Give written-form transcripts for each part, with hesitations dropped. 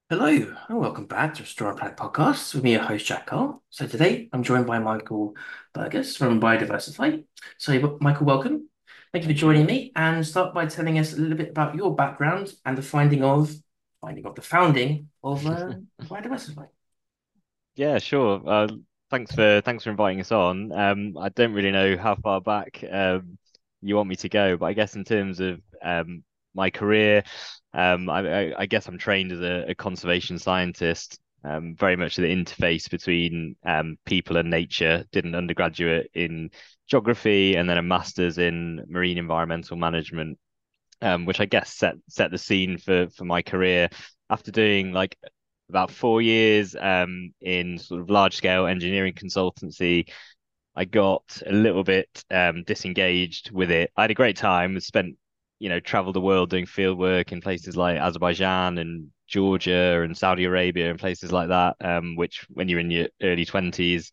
Hello and welcome back to Restore and Planet Podcast with me, your host Jack Carl. So today I'm joined by Michael Burgess from Biodiversify. So Michael, welcome. Thank you for Thank you. joining me and start by telling us a little bit about your background and the finding of the founding of Biodiversify. Yeah, sure. Thanks for inviting us on. I don't really know how far back you want me to go, but I guess in terms of my career, I guess I'm trained as a conservation scientist, very much the interface between people and nature. Did an undergraduate in geography and then a master's in marine environmental management, which I guess set the scene for my career after doing like about 4 years in sort of large scale engineering consultancy. I got a little bit disengaged with it. I had a great time, spent, traveled the world doing field work in places like Azerbaijan and Georgia and Saudi Arabia and places like that, which when you're in your early 20s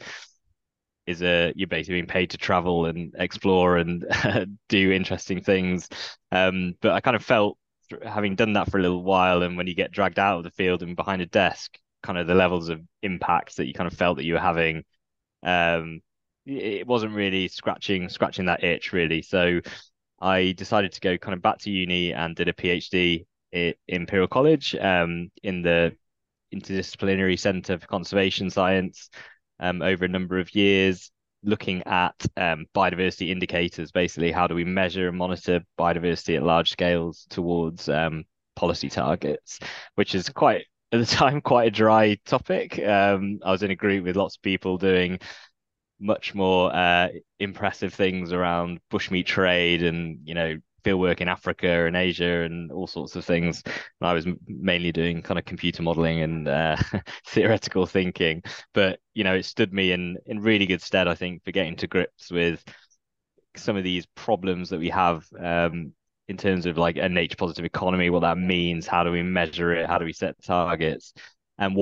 you're basically being paid to travel and explore and do interesting things. But I kind of felt, having done that for a little while, and when you get dragged out of the field and behind a desk, kind of the levels of impact that you kind of felt that you were having, um, it wasn't really scratching that itch really. So I decided to go kind of back to uni and did a PhD in Imperial College, in the Interdisciplinary Centre for Conservation Science, over a number of years, looking at biodiversity indicators. Basically, how do we measure and monitor biodiversity at large scales towards policy targets, which is quite, at the time, quite a dry topic. I was in a group with lots of people doing much more impressive things around bushmeat trade and, field work in Africa and Asia and all sorts of things. And I was mainly doing kind of computer modeling and theoretical thinking. But, it stood me in really good stead, I think, for getting to grips with some of these problems that we have, in terms of like a nature positive economy, what that means, how do we measure it, how do we set targets, and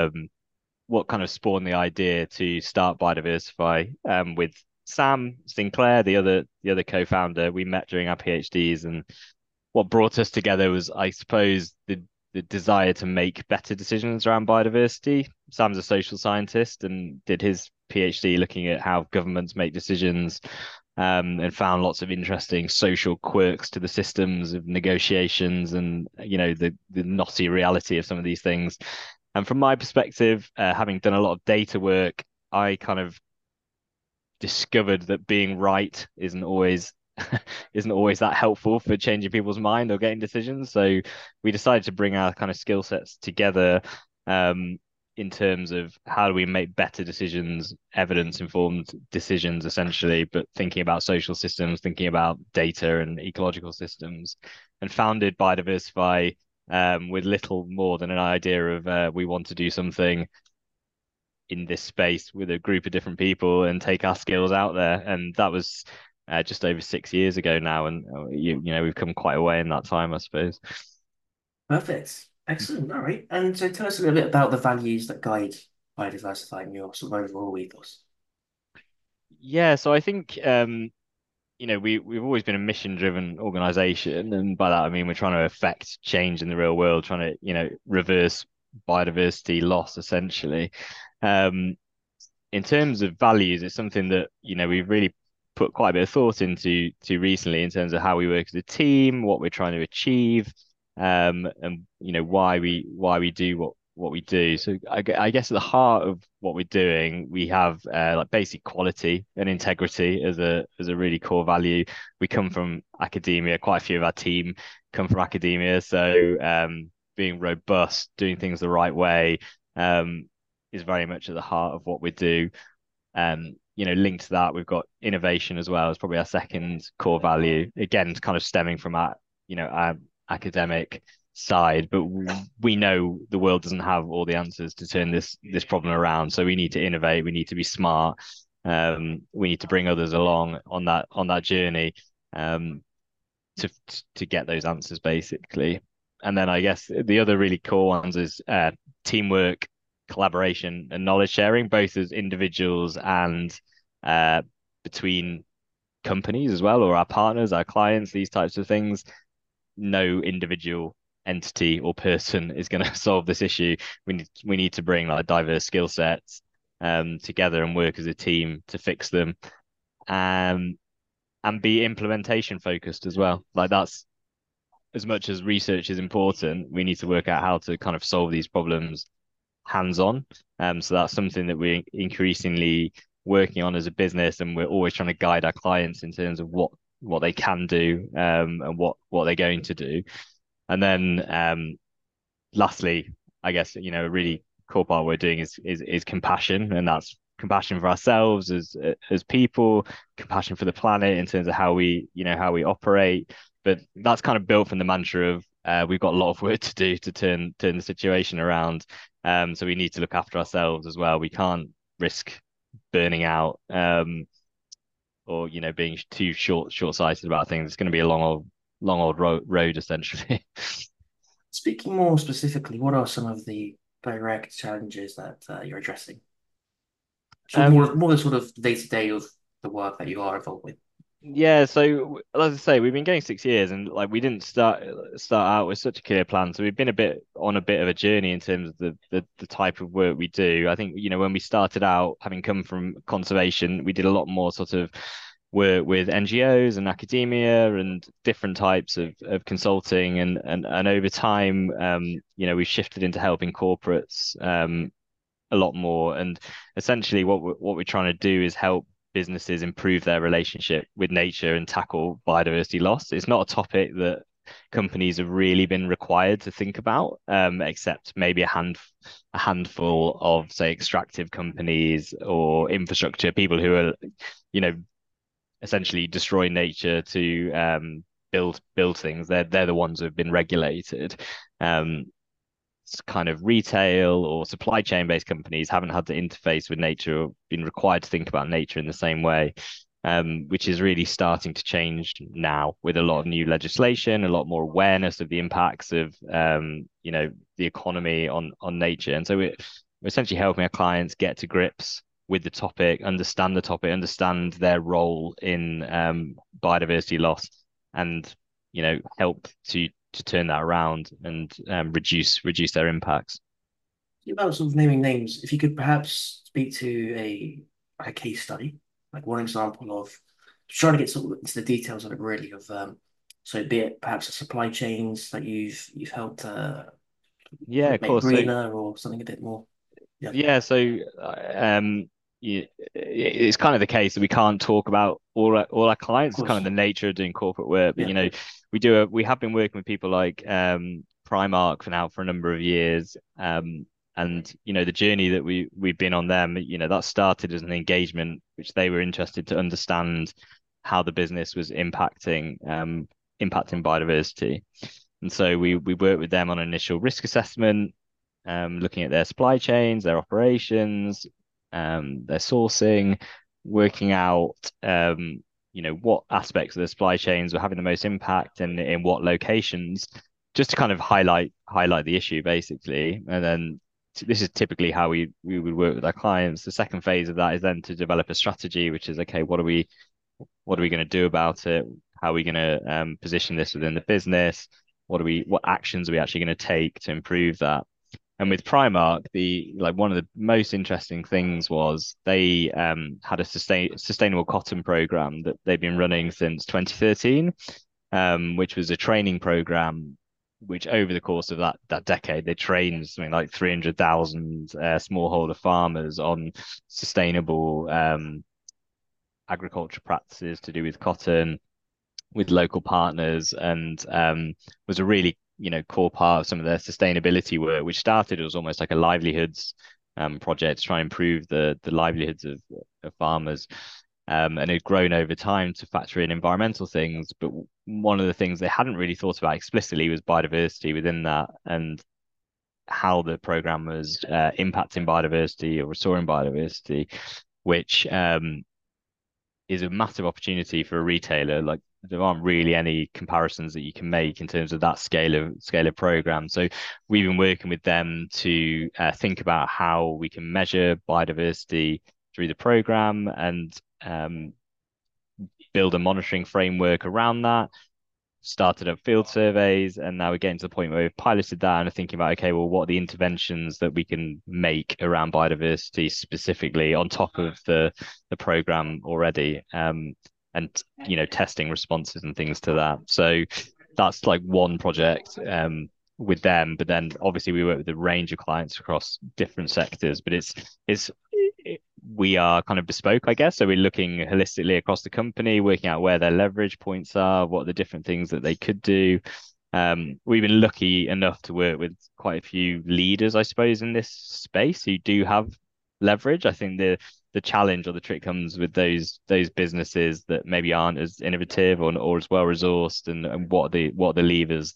what kind of spawned the idea to start Biodiversify, with Sam Sinclair, the other co-founder. We met during our PhDs, and what brought us together was, I suppose, the desire to make better decisions around biodiversity. Sam's a social scientist and did his PhD looking at how governments make decisions, and found lots of interesting social quirks to the systems of negotiations and, the knotty reality of some of these things. And from my perspective, having done a lot of data work, I kind of discovered that being right isn't always that helpful for changing people's mind or getting decisions. So we decided to bring our kind of skill sets together, um, in terms of how do we make better decisions, evidence-informed decisions, essentially, but thinking about social systems, thinking about data and ecological systems, and founded Biodiversify, with little more than an idea of, we want to do something in this space with a group of different people and take our skills out there. And that was just over 6 years ago now, and we've come quite a way in that time, I suppose. Perfect. Excellent. All right. And so tell us a little bit about the values that guide Biodiversify and your sort of overall ethos. Yeah, so I think, we've always been a mission-driven organization, and by that I mean we're trying to affect change in the real world, trying to, reverse biodiversity loss essentially. Um, in terms of values, it's something that, we've really put quite a bit of thought into recently, in terms of how we work as a team, what we're trying to achieve, and why we do what we do. So I guess at the heart of what we're doing, we have like basic quality and integrity as a really core value. We come from academia. Quite a few of our team come from academia, so being robust, doing things the right way, is very much at the heart of what we do. Linked to that, we've got innovation as well as probably our second core value. Again, kind of stemming from our academic side, but we know the world doesn't have all the answers to turn this problem around. So we need to innovate. We need to be smart. We need to bring others along on that journey, um, to get those answers basically. And then I guess the other really cool ones is teamwork, collaboration, and knowledge sharing, both as individuals and uh, between companies as well, or our partners, our clients, these types of things. No individual entity or person is going to solve this issue. We need to bring like diverse skill sets together and work as a team to fix them. Um, and be implementation focused as well. Like that's as much as research is important, we need to work out how to kind of solve these problems hands-on. So that's something that we're increasingly working on as a business, and we're always trying to guide our clients in terms of what they can do and what they're going to do. And then lastly, I guess, a really core part we're doing is compassion, and that's compassion for ourselves as people, compassion for the planet in terms of how we operate. But that's kind of built from the mantra of we've got a lot of work to do to turn the situation around. So we need to look after ourselves as well. We can't risk burning out or being too short-sighted about things. It's going to be a long old road essentially. Speaking more specifically, what are some of the direct challenges that you're addressing? So Um, more the sort of day-to-day of the work that you are involved with. Yeah, so as I say, we've been going 6 years, and like we didn't start out with such a clear plan. So we've been a bit of a journey in terms of the type of work we do. I think, when we started out, having come from conservation, we did a lot more sort of work with NGOs and academia and different types of consulting, and over time, we've shifted into helping corporates a lot more. And essentially, what we're trying to do is help businesses improve their relationship with nature and tackle biodiversity loss. It's not a topic that companies have really been required to think about, except maybe a handful of, say, extractive companies or infrastructure people who are, you know, essentially destroy nature to build things. They're the ones who have been regulated. Um, kind of retail or supply chain based companies haven't had to interface with nature or been required to think about nature in the same way, which is really starting to change now with a lot of new legislation, a lot more awareness of the impacts of the economy on nature. And so we're essentially helping our clients get to grips with the topic, understand their role in biodiversity loss, and help to turn that around and reduce their impacts. About sort of naming names, if you could perhaps speak to a case study, like one example of trying to get sort of into the details of it really of so be it perhaps the supply chains that you've helped Yeah, of make course. So greener or something a bit more. Yeah, of yeah, so it's kind of the case that we can't talk about all our clients. It's kind of course. the nature of doing corporate work. But Yeah. we have been working with people like Primark for a number of years. And the journey that we've been on them, that started as an engagement, which they were interested to understand how the business was impacting biodiversity. And so we worked with them on an initial risk assessment, looking at their supply chains, their operations, their sourcing, working out, what aspects of the supply chains were having the most impact and in what locations, just to kind of highlight the issue basically. And then this is typically how we would work with our clients. The second phase of that is then to develop a strategy, which is okay, what are we going to do about it? How are we going to position this within the business? What actions are we actually going to take to improve that? And with Primark, one of the most interesting things was they had a sustainable cotton program that they've been running since 2013, which was a training program which over the course of that decade they trained something like 300,000 smallholder farmers on sustainable agriculture practices to do with cotton with local partners, and was a really core part of some of their sustainability work, which started as almost like a livelihoods project to try and improve the livelihoods of farmers. And it had grown over time to factor in environmental things, but one of the things they hadn't really thought about explicitly was biodiversity within that, and how the program was impacting biodiversity or restoring biodiversity, which is a massive opportunity for a retailer. Like there aren't really any comparisons that you can make in terms of that scale of program. So we've been working with them to think about how we can measure biodiversity through the program and build a monitoring framework around that. started up field surveys, and now we're getting to the point where we've piloted that and are thinking about, okay, well, what are the interventions that we can make around biodiversity specifically on top of the program already, and testing responses and things to that. So that's like one project with them, but then obviously we work with a range of clients across different sectors, but it's we are kind of bespoke, I guess. So we're looking holistically across the company, working out where their leverage points are, what are the different things that they could do. We've been lucky enough to work with quite a few leaders, I suppose, in this space who do have leverage. I think the challenge or the trick comes with those businesses that maybe aren't as innovative or as well resourced, and what are the levers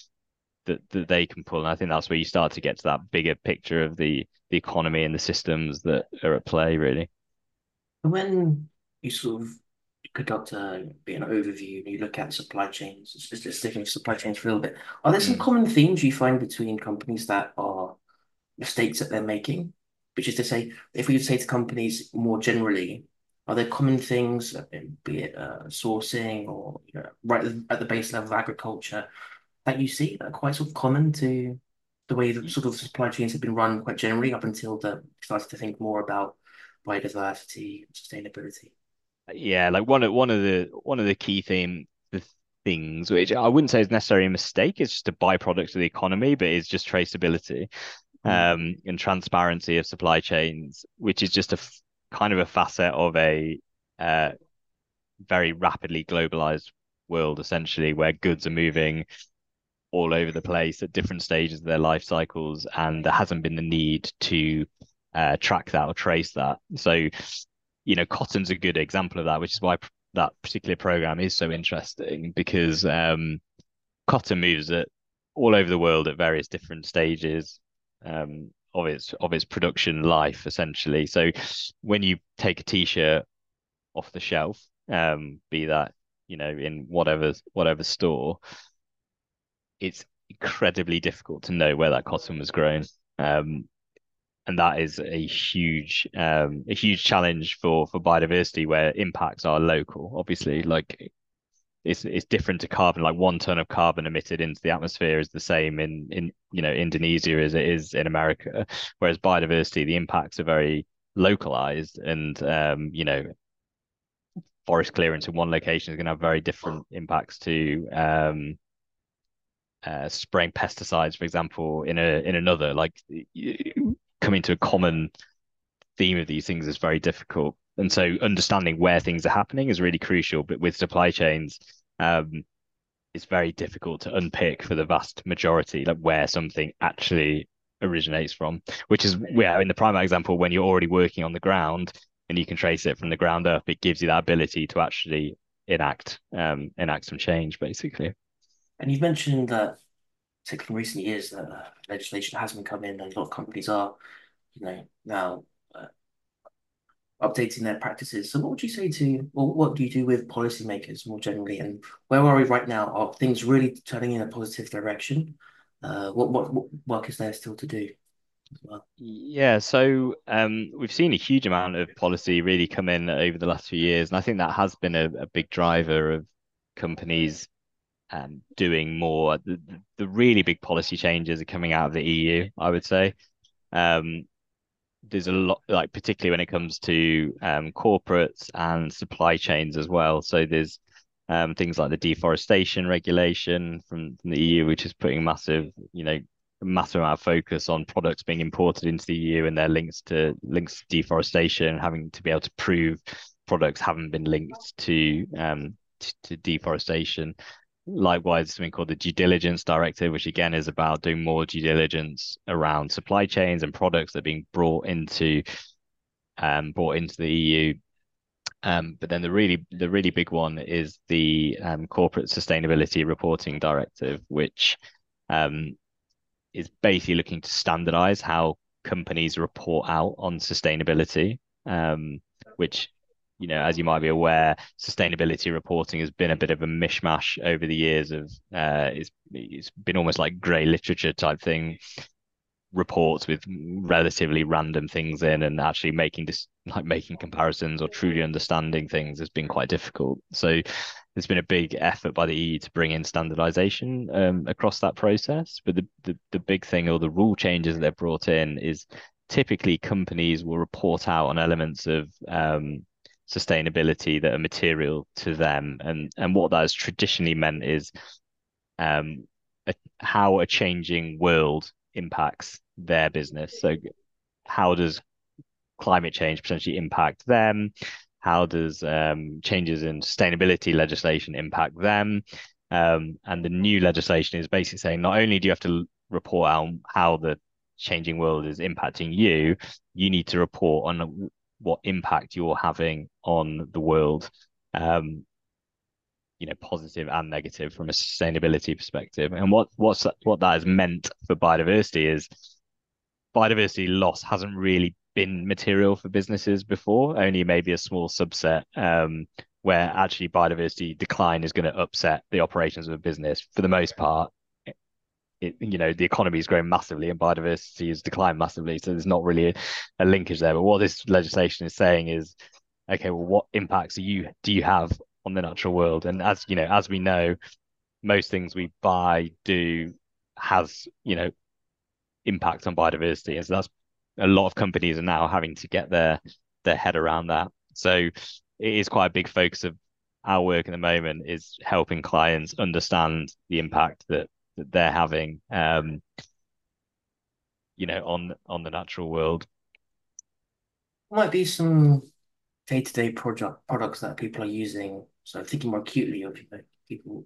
that they can pull. And I think that's where you start to get to that bigger picture of the economy and the systems that are at play, really. And when you sort of conduct an overview and you look at supply chains, just sticking with supply chains for a little bit, are there some Mm. common themes you find between companies that are mistakes that they're making? Which is to say, if we would say to companies more generally, are there common things, be it sourcing or right at the base level of agriculture, that you see that are quite sort of common to the way that sort of supply chains have been run quite generally up until the started to think more about biodiversity and sustainability? Yeah, like one of the key the things which I wouldn't say is necessarily a mistake, it's just a byproduct of the economy, but it's just traceability Mm. and transparency of supply chains, which is just kind of a facet of a uh, very rapidly globalized world, essentially, where goods are moving all over the place at different stages of their life cycles, and there hasn't been the need to track that or trace that. So, cotton's a good example of that, which is why that particular program is so interesting, because cotton moves at all over the world at various different stages of its production life, essentially. So when you take a t-shirt off the shelf, be that in whatever store, it's incredibly difficult to know where that cotton was grown. Um, and that is a huge challenge for biodiversity, where impacts are local. Obviously, like it's different to carbon. Like 1 ton of carbon emitted into the atmosphere is the same in Indonesia as it is in America. Whereas biodiversity, the impacts are very localized, and forest clearance in one location is going to have very different impacts to spraying pesticides, for example, in another. Like coming to a common theme of these things is very difficult. And so understanding where things are happening is really crucial. But with supply chains, it's very difficult to unpick for the vast majority, like where something actually originates from, which is in the prime example, when you're already working on the ground and you can trace it from the ground up, it gives you that ability to actually enact some change, basically. And you've mentioned that, particularly in recent years, that legislation has been coming, and a lot of companies are, now updating their practices. So, what would you say to, well, what do you do with policymakers more generally, and where are we right now? Are things really turning in a positive direction? What work is there still to do as well? Yeah, so we've seen a huge amount of policy really come in over the last few years, and I think that has been a big driver of companies doing more. The really big policy changes are coming out of the EU, I would say. Um, there's a lot, like particularly when it comes to corporates and supply chains as well. So there's things like the deforestation regulation from the EU, which is putting massive amount of focus on products being imported into the EU and their links to deforestation, having to be able to prove products haven't been linked to deforestation. Likewise, something called the due diligence directive, which again is about doing more due diligence around supply chains and products that are being brought into the EU. But then the really big one is the corporate sustainability reporting directive, which um, is basically looking to standardize how companies report out on sustainability, which, as you might be aware, sustainability reporting has been a bit of a mishmash over the years of it's been almost like grey literature type thing, reports with relatively random things in, and actually making like making comparisons or truly understanding things has been quite difficult. So there's been a big effort by the EU to bring in standardization across that process. But the big thing or the rule changes that they've brought in is typically companies will report out on elements of sustainability that are material to them. And what that has traditionally meant is um, how a changing world impacts their business. So how does climate change potentially impact them? How does changes in sustainability legislation impact them? And the new legislation is basically saying not only do you have to report out how the changing world is impacting you, you need to report on what impact you're having on the world. Um, positive and negative from a sustainability perspective. And what that has meant for biodiversity is biodiversity loss hasn't really been material for businesses before, only maybe a small subset, where actually biodiversity decline is going to upset the operations of a business. For the most part, the economy is growing massively and biodiversity has declined massively. So there's not really a linkage there. But what this legislation is saying is, okay, well, what impacts do you have on the natural world? And as we know, most things we buy do has, impact on biodiversity. And so that's a lot of companies are now having to get their head around that. So it is quite a big focus of our work at the moment is helping clients understand the impact that they're having on the natural world. Might be some day-to-day project products that people are using. So thinking more acutely of people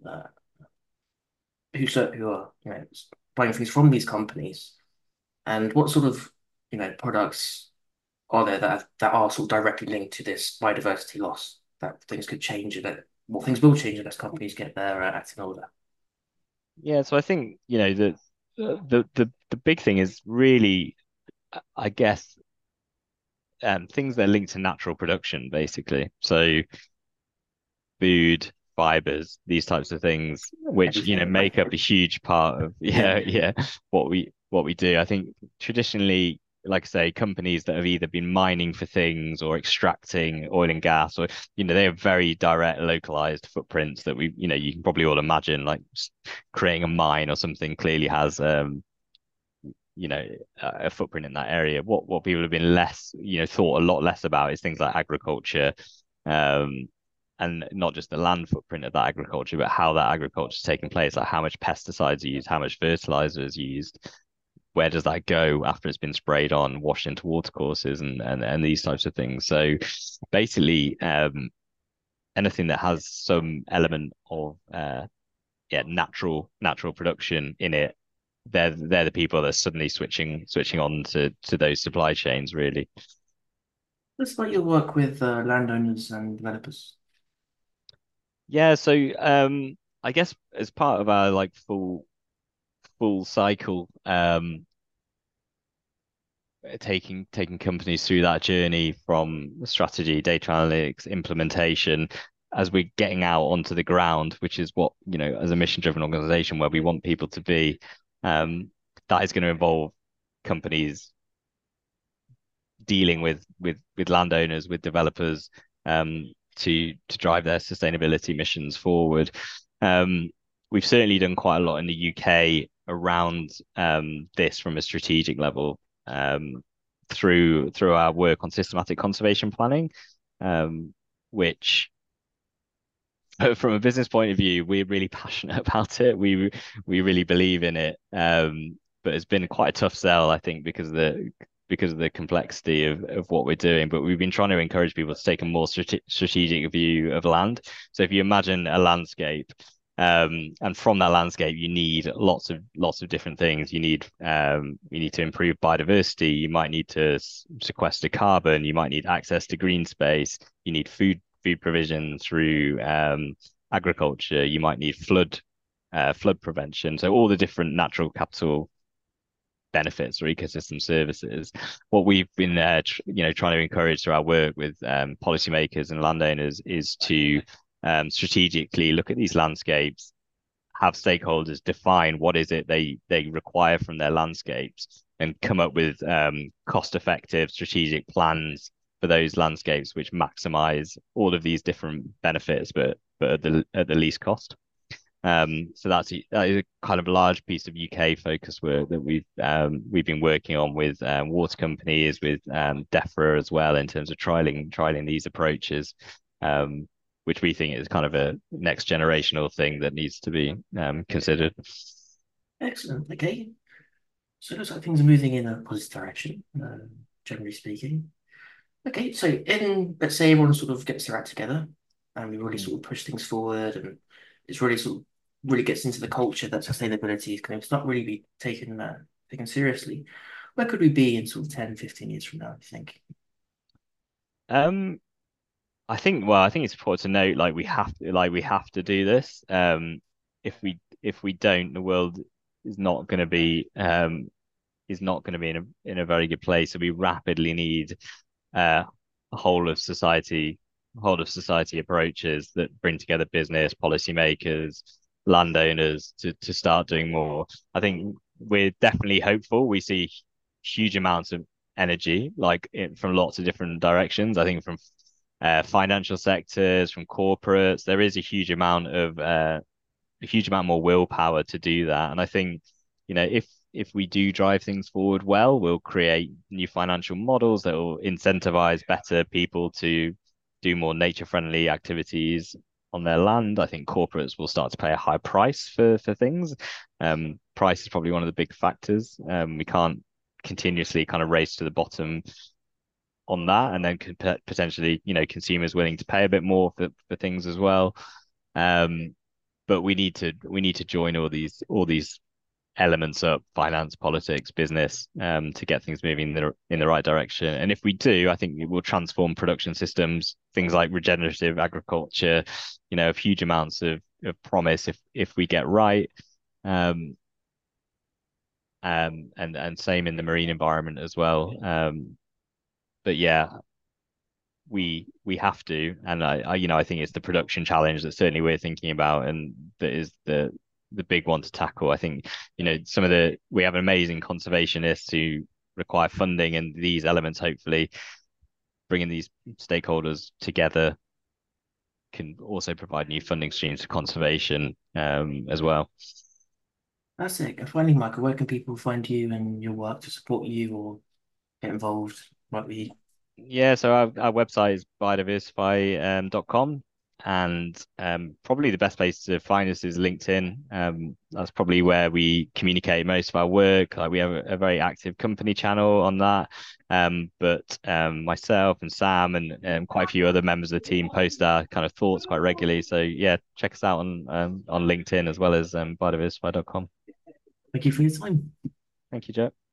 who are buying things from these companies, and what sort of products are there that are sort of directly linked to this biodiversity loss that things could change and that well things will change unless companies get their act in order. Yeah, so I think the big thing is really, I guess, things that are linked to natural production, basically. So food, fibers, these types of things, which Everything like make up a huge part of yeah, yeah what we do. I think traditionally, like I say, companies that have either been mining for things or extracting oil and gas, or they have very direct, localized footprints that you can probably all imagine, like creating a mine or something clearly has you know a footprint in that area. What people have been thought a lot less about is things like agriculture, um, and not just the land footprint of that agriculture, but how that agriculture is taking place, like how much pesticides are used, how much fertilizer is used, where does that go after it's been sprayed on, washed into watercourses, and these types of things. So basically, anything that has some element of natural production in it, they're the people that are suddenly switching on to those supply chains, really. let's start your work with landowners and developers. Yeah, so I guess as part of our like full cycle, taking companies through that journey from strategy, data analytics, implementation, as we're getting out onto the ground, which is what, as a mission-driven organization where we want people to be, that is going to involve companies dealing with landowners, with developers, to drive their sustainability missions forward. We've certainly done quite a lot in the UK around this from a strategic level, through our work on systematic conservation planning, which from a business point of view, we're really passionate about it. We really believe in it. But it's been quite a tough sell, I think, because of the complexity of what we're doing. But we've been trying to encourage people to take a more strategic view of land. So if you imagine a landscape, and from that landscape, you need lots of different things. You need to improve biodiversity. You might need to sequester carbon. You might need access to green space. You need food provision through agriculture. You might need flood prevention. So all the different natural capital benefits or ecosystem services. What we've been trying to encourage through our work with policymakers and landowners is to strategically look at these landscapes, have stakeholders define what is it they require from their landscapes, and come up with cost effective strategic plans for those landscapes which maximize all of these different benefits, but at the least cost. So that is a kind of large piece of UK focus work that we've been working on with water companies, with DEFRA as well, in terms of trialing these approaches, which we think is kind of a next generational thing that needs to be considered. Excellent. Okay. So it looks like things are moving in a positive direction, generally speaking. Okay, so in let's say everyone sort of gets their act together and we really Mm. sort of push things forward and it's really sort of really gets into the culture that sustainability is going to not really be taken seriously. Where could we be in sort of 10, 15 years from now, I think? Um, I think it's important to note we have to do this. If we don't, the world is not going to be in a very good place. So we rapidly need uh, a whole of society approaches that bring together business, policymakers, landowners to start doing more. I think we're definitely hopeful. We see huge amounts of energy, from lots of different directions. I think from financial sectors, from corporates, there is a huge amount more willpower to do that. And I think, if we do drive things forward well, we'll create new financial models that will incentivize better people to do more nature-friendly activities on their land. I think corporates will start to pay a high price for things. Price is probably one of the big factors. We can't continuously kind of race to the bottom on that, and then potentially, consumers willing to pay a bit more for things as well. Um, but we need to join all these elements up: finance, politics, business, to get things moving in the right direction. And if we do, I think it will transform production systems, things like regenerative agriculture, of huge amounts of promise if we get right. Um, and same in the marine environment as well. But yeah, we have to, and I think it's the production challenge that certainly we're thinking about, and that is the big one to tackle. I think we have amazing conservationists who require funding, and these elements, hopefully bringing these stakeholders together, can also provide new funding streams for conservation as well. That's it. And finally, Michael, where can people find you and your work to support you or get involved? Might be Yeah, so our website is biodiversify.com, and probably the best place to find us is LinkedIn. That's probably where we communicate most of our work. Like, we have a very active company channel on that. But myself and Sam and quite a few other members of the team post our kind of thoughts quite regularly. So yeah, check us out on LinkedIn as well as biodiversify.com. thank you for your time. Thank you, Joe.